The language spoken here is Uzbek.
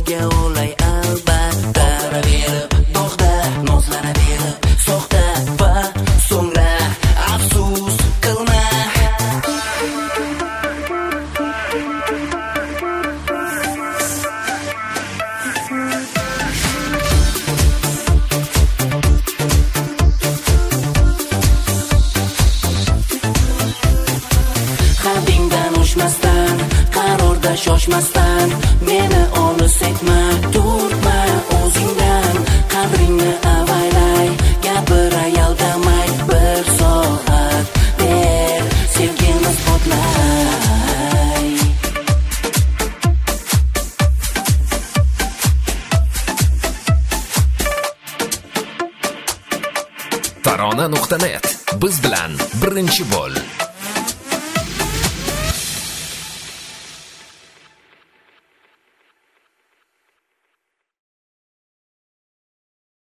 senga o'lay albatta. To'xtaraverib to'xta, nozlanaverib soxta va so'ngra afsus qilma. Haddingdan oshmasdan, qarorda shoshmasdan, meni olis etma, turtma o'zingdan, qadringni avaylay, gapiray aldamay, bir soat ber, sevgimiz portlay. Tarona.net biz bilan birinchi bo'l.